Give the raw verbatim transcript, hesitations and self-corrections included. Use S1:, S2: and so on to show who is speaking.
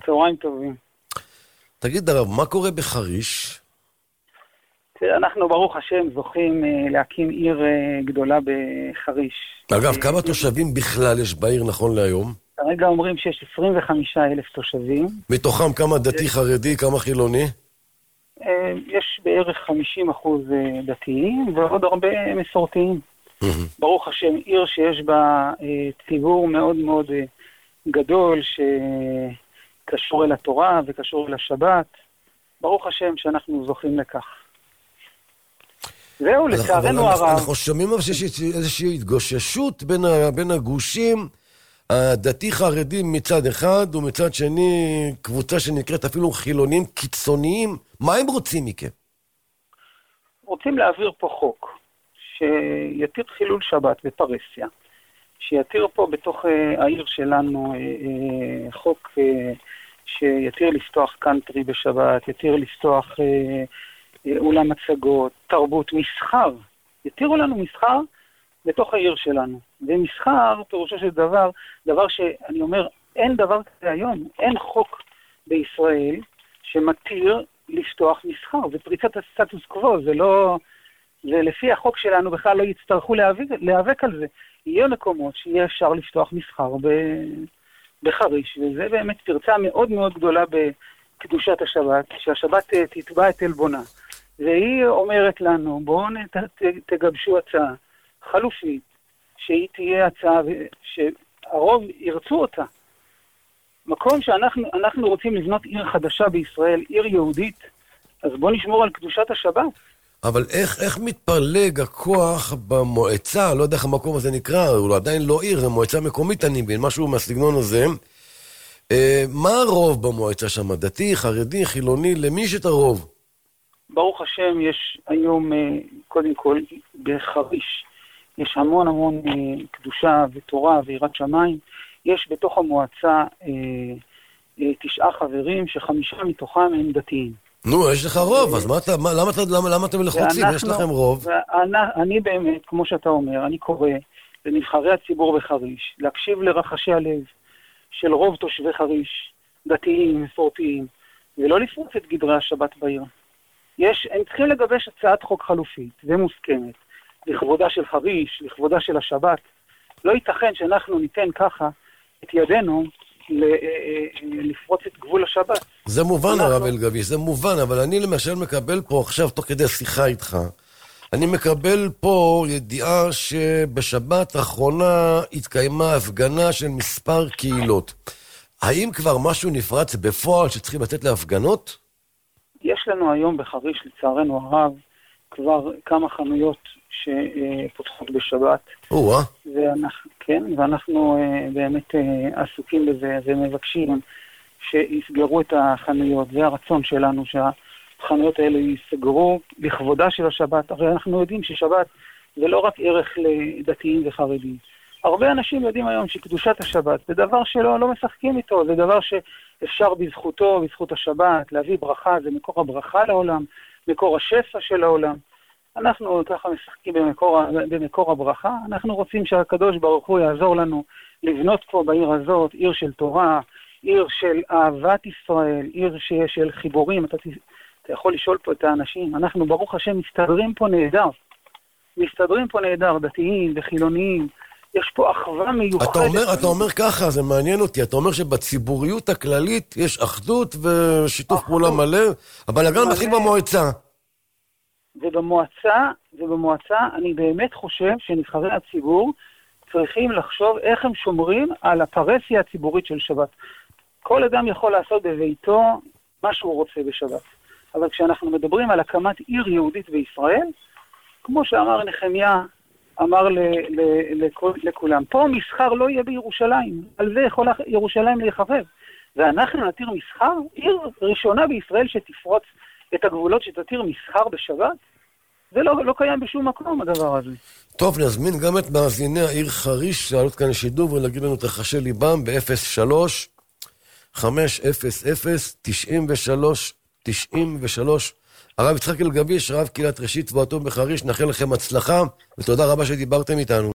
S1: צהריים טובים.
S2: תגיד הרב, מה קורה בחריש?
S1: אנחנו ברוך השם זוכים להקים עיר גדולה בחריש.
S2: אגב, כמה תושבים בכלל יש בעיר נכון להיום?
S1: כרגע אומרים שיש עשרים וחמישה אלף תושבים.
S2: מתוכם כמה דתי חרדי, כמה חילוני?
S1: יש בערך חמישים אחוז דתיים ועוד הרבה מסורתיים. ברוך השם, עיר שיש בה ציבור מאוד מאוד גדול שקשור אל התורה וקשור אל השבת. ברוך השם שאנחנו זוכים לכך. זהו, לצערנו הרב.
S2: אנחנו שומעים שיש איזושהי התגוששות בין הגושים, הדתי חרדים מצד אחד, ומצד שני קבוצה שנקראת אפילו חילונים קיצוניים. מה הם רוצים מכם?
S1: רוצים להעביר פה חוק שיתיר חילול שבת בפרסיה, שיתיר פה בתוך העיר שלנו חוק שיתיר לפתוח קאנטרי בשבת, יתיר לפתוח אולם הצגות, תרבות, מסחר. יתירו לנו מסחר בתוך העיר שלנו. ומסחר, פירושו של דבר, דבר שאני אומר, אין דבר כזה היום, אין חוק בישראל שמתיר לפתוח מסחר. זה פריצת הסטטוס קוו, זה לא, זה לפי החוק שלנו בכלל לא יצטרכו להיאבק, להיאבק על זה. יהיה מקומות שיהיה אפשר לפתוח מסחר ב, בחריש, וזה באמת פרצה מאוד מאוד גדולה בקדושת השבת, שהשבת תתבע את אלבונה. והיא אומרת לנו, בואו תגבשו הצעה חלופית, שהיא תהיה הצעה שהרוב ירצו אותה. מקום שאנחנו אנחנו רוצים לבנות עיר חדשה בישראל, עיר יהודית, אז בואו נשמור על קדושת השבת.
S2: אבל איך, איך מתפלג הכוח במועצה, לא יודע איך המקום הזה נקרא, הוא עדיין לא עיר, זה מועצה מקומית אני מבין, משהו מהסגנון הזה. אה, מה הרוב במועצה שם? דתי, חרדי, חילוני, למי יש את הרוב?
S1: ברוך השם, יש היום, קודם כל, בחריש, יש המון המון קדושה ותורה ויראת שמיים. יש בתוך המועצה תשעה חברים, שחמישה מתוכם הם דתיים.
S2: נו, יש לך רוב, אז מה אתה, מה, למה, למה, למה אתם לחוצים? יש לכם רוב?
S1: ואני, אני באמת, כמו שאתה אומר, אני קורא לנבחרי הציבור בחריש, להקשיב לרחשי הלב של רוב תושבי חריש, דתיים, מסורתיים, ולא לפרוץ את גדרי השבת בעיר. יש, הם צריכים לגבש הצעת חוק חלופית ומוסכמת, לכבודה של חריש, לכבודה של השבת. לא ייתכן שאנחנו ניתן ככה את ידינו לפרוץ את גבול השבת.
S2: זה מובן הרב אלגביש, זה מובן, אבל אני למשל מקבל פה עכשיו, תוך כדי השיחה איתך, אני מקבל פה ידיעה שבשבת האחרונה התקיימה הפגנה של מספר קהילות. האם כבר משהו נפרץ בפועל שצריכים לתת להפגנות?
S1: יש לנו היום בחריש, לצערנו הרב, כבר כמה חנויות שפותחות בשבת.
S2: או-אה.
S1: ואנחנו, כן, ואנחנו באמת עסוקים בזה ומבקשים שיסגרו את החנויות. זה הרצון שלנו שהחנויות האלה יסגרו לכבודה של השבת. הרי אנחנו יודעים ששבת זה לא רק ערך לדתיים וחרדים. הרבה אנשים יודעים היום שקדושת השבת זה דבר שלא לא משחקים איתו, זה דבר שאפשר בזכותו, בזכות השבת, להביא ברכה, זה מקור הברכה לעולם, מקור השפע של העולם. אנחנו ככה משחקים במקור, במקור הברכה, אנחנו רוצים שהקדוש ברוך הוא יעזור לנו לבנות פה בעיר הזאת, עיר של תורה, עיר של אהבת ישראל, עיר של חיבורים. אתה, אתה יכול לשאול פה את האנשים, אנחנו ברוך השם מסתדרים פה נהדר, מסתדרים פה נהדר, דתיים וחילוניים, יש פה אחווה מיוחדת.
S2: אתה אומר, אתה אומר ככה, זה מעניין אותי, אתה אומר שבציבוריות הכללית יש אחדות ושיתוף אחדות. פעולה מלא, אבל הגן מתחיל במועצה.
S1: ובמועצה, ובמועצה אני באמת חושב שנבחרי הציבור צריכים לחשוב איך הם שומרים על הפרסיה הציבורית של שבת. כל אדם יכול לעשות בביתו מה שהוא רוצה בשבת. אבל כשאנחנו מדברים על הקמת עיר יהודית בישראל, כמו שאמר נחמיה, אמר ל, ל, לכ, לכולם, פה מסחר לא יהיה בירושלים, על זה יכול ירושלים להיחרב. ואנחנו נתיר מסחר, עיר ראשונה בישראל שתפרוץ את הגבולות שתתיר מסחר בשבת, זה לא, לא קיים בשום מקום הדבר הזה.
S2: טוב, נזמין גם את מאזיני העיר חריש, לעלות כאן לשידור ולהגיד לנו את רחשי ליבם ב-אפס שלוש חמש אפס אפס תשעים ושלוש תשעים ושלוש. הרב יצחק אלגביש, רב קהילת ראשית תבואתו בחריש, נאחל לכם הצלחה, ותודה רבה שדיברתם איתנו.